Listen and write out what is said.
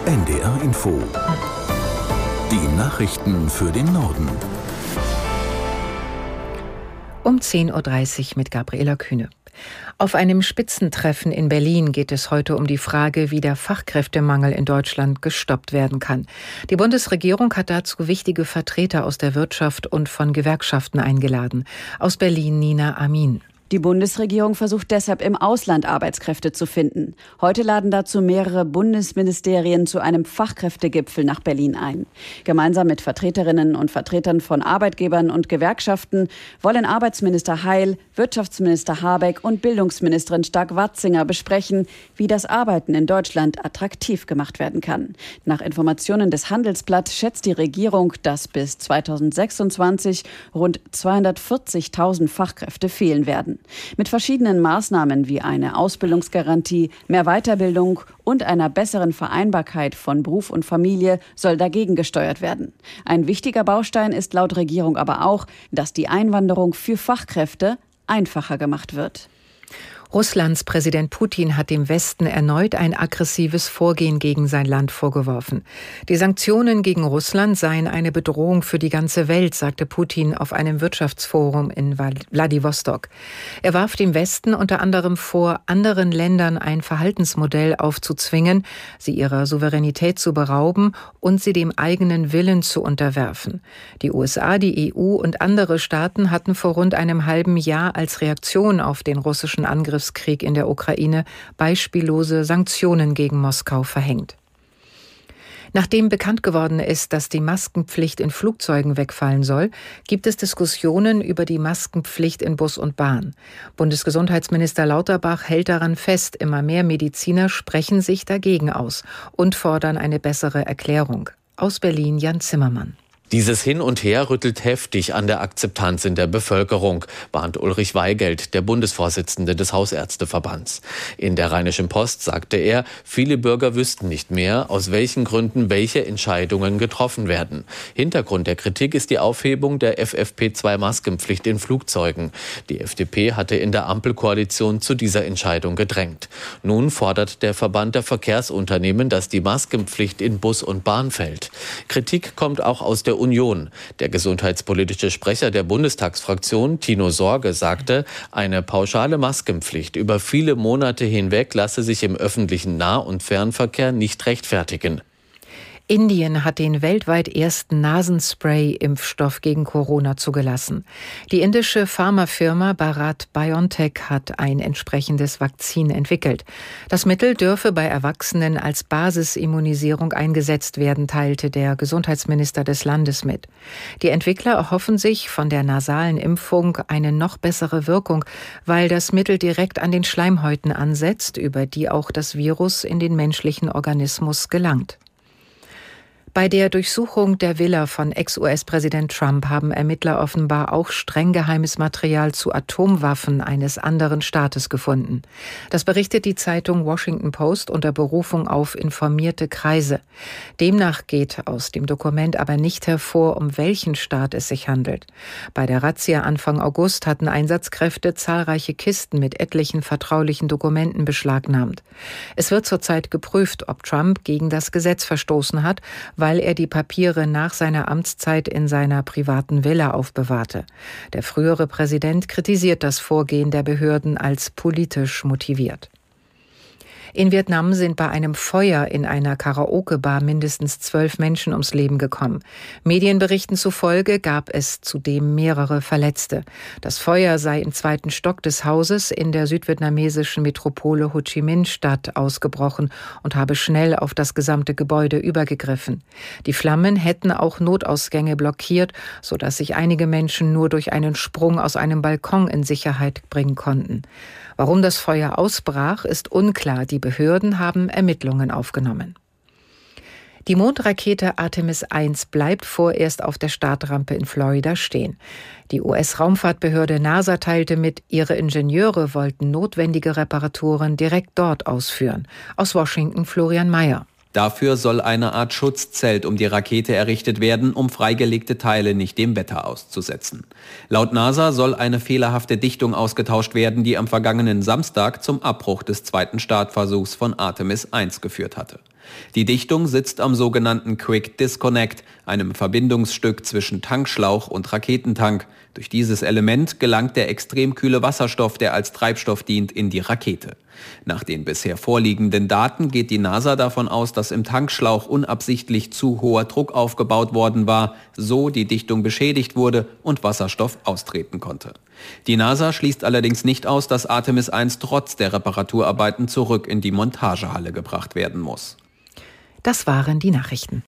NDR Info. Die Nachrichten für den Norden. Um 10.30 Uhr mit Gabriela Kühne. Auf einem Spitzentreffen in Berlin geht es heute um die Frage, wie der Fachkräftemangel in Deutschland gestoppt werden kann. Die Bundesregierung hat dazu wichtige Vertreter aus der Wirtschaft und von Gewerkschaften eingeladen. Aus Berlin Nina Amin. Die Bundesregierung versucht deshalb im Ausland Arbeitskräfte zu finden. Heute laden dazu mehrere Bundesministerien zu einem Fachkräftegipfel nach Berlin ein. Gemeinsam mit Vertreterinnen und Vertretern von Arbeitgebern und Gewerkschaften wollen Arbeitsminister Heil, Wirtschaftsminister Habeck und Bildungsministerin Stark-Watzinger besprechen, wie das Arbeiten in Deutschland attraktiv gemacht werden kann. Nach Informationen des Handelsblatt schätzt die Regierung, dass bis 2026 rund 240.000 Fachkräfte fehlen werden. Mit verschiedenen Maßnahmen wie eine Ausbildungsgarantie, mehr Weiterbildung und einer besseren Vereinbarkeit von Beruf und Familie soll dagegen gesteuert werden. Ein wichtiger Baustein ist laut Regierung aber auch, dass die Einwanderung für Fachkräfte einfacher gemacht wird. Russlands Präsident Putin hat dem Westen erneut ein aggressives Vorgehen gegen sein Land vorgeworfen. Die Sanktionen gegen Russland seien eine Bedrohung für die ganze Welt, sagte Putin auf einem Wirtschaftsforum in Wladiwostok. Er warf dem Westen unter anderem vor, anderen Ländern ein Verhaltensmodell aufzuzwingen, sie ihrer Souveränität zu berauben und sie dem eigenen Willen zu unterwerfen. Die USA, die EU und andere Staaten hatten vor rund einem halben Jahr als Reaktion auf den russischen Angriffskrieg in der Ukraine beispiellose Sanktionen gegen Moskau verhängt. Nachdem bekannt geworden ist, dass die Maskenpflicht in Flugzeugen wegfallen soll, gibt es Diskussionen über die Maskenpflicht in Bus und Bahn. Bundesgesundheitsminister Lauterbach hält daran fest, immer mehr Mediziner sprechen sich dagegen aus und fordern eine bessere Erklärung. Aus Berlin Jan Zimmermann. Dieses Hin und Her rüttelt heftig an der Akzeptanz in der Bevölkerung, warnt Ulrich Weigelt, der Bundesvorsitzende des Hausärzteverbands. In der Rheinischen Post sagte er, viele Bürger wüssten nicht mehr, aus welchen Gründen welche Entscheidungen getroffen werden. Hintergrund der Kritik ist die Aufhebung der FFP2-Maskenpflicht in Flugzeugen. Die FDP hatte in der Ampelkoalition zu dieser Entscheidung gedrängt. Nun fordert der Verband der Verkehrsunternehmen, dass die Maskenpflicht in Bus und Bahn fällt. Kritik kommt auch aus der Union. Der gesundheitspolitische Sprecher der Bundestagsfraktion, Tino Sorge, sagte, eine pauschale Maskenpflicht über viele Monate hinweg lasse sich im öffentlichen Nah- und Fernverkehr nicht rechtfertigen. Indien hat den weltweit ersten Nasenspray-Impfstoff gegen Corona zugelassen. Die indische Pharmafirma Bharat BioNTech hat ein entsprechendes Vakzin entwickelt. Das Mittel dürfe bei Erwachsenen als Basisimmunisierung eingesetzt werden, teilte der Gesundheitsminister des Landes mit. Die Entwickler erhoffen sich von der nasalen Impfung eine noch bessere Wirkung, weil das Mittel direkt an den Schleimhäuten ansetzt, über die auch das Virus in den menschlichen Organismus gelangt. Bei der Durchsuchung der Villa von Ex-US-Präsident Trump haben Ermittler offenbar auch streng geheimes Material zu Atomwaffen eines anderen Staates gefunden. Das berichtet die Zeitung Washington Post unter Berufung auf informierte Kreise. Demnach geht aus dem Dokument aber nicht hervor, um welchen Staat es sich handelt. Bei der Razzia Anfang August hatten Einsatzkräfte zahlreiche Kisten mit etlichen vertraulichen Dokumenten beschlagnahmt. Es wird zurzeit geprüft, ob Trump gegen das Gesetz verstoßen hat, weil er die Papiere nach seiner Amtszeit in seiner privaten Villa aufbewahrte. Der frühere Präsident kritisiert das Vorgehen der Behörden als politisch motiviert. In Vietnam sind bei einem Feuer in einer Karaoke-Bar mindestens 12 Menschen ums Leben gekommen. Medienberichten zufolge gab es zudem mehrere Verletzte. Das Feuer sei im 2. Stock des Hauses in der südvietnamesischen Metropole Ho Chi Minh-Stadt ausgebrochen und habe schnell auf das gesamte Gebäude übergegriffen. Die Flammen hätten auch Notausgänge blockiert, sodass sich einige Menschen nur durch einen Sprung aus einem Balkon in Sicherheit bringen konnten. Warum das Feuer ausbrach, ist unklar. Die Behörden haben Ermittlungen aufgenommen. Die Mondrakete Artemis 1 bleibt vorerst auf der Startrampe in Florida stehen. Die US-Raumfahrtbehörde NASA teilte mit, ihre Ingenieure wollten notwendige Reparaturen direkt dort ausführen. Aus Washington Florian Mayer. Dafür soll eine Art Schutzzelt um die Rakete errichtet werden, um freigelegte Teile nicht dem Wetter auszusetzen. Laut NASA soll eine fehlerhafte Dichtung ausgetauscht werden, die am vergangenen Samstag zum Abbruch des zweiten Startversuchs von Artemis 1 geführt hatte. Die Dichtung sitzt am sogenannten Quick Disconnect, einem Verbindungsstück zwischen Tankschlauch und Raketentank. Durch dieses Element gelangt der extrem kühle Wasserstoff, der als Treibstoff dient, in die Rakete. Nach den bisher vorliegenden Daten geht die NASA davon aus, dass im Tankschlauch unabsichtlich zu hoher Druck aufgebaut worden war, so die Dichtung beschädigt wurde und Wasserstoff austreten konnte. Die NASA schließt allerdings nicht aus, dass Artemis 1 trotz der Reparaturarbeiten zurück in die Montagehalle gebracht werden muss. Das waren die Nachrichten.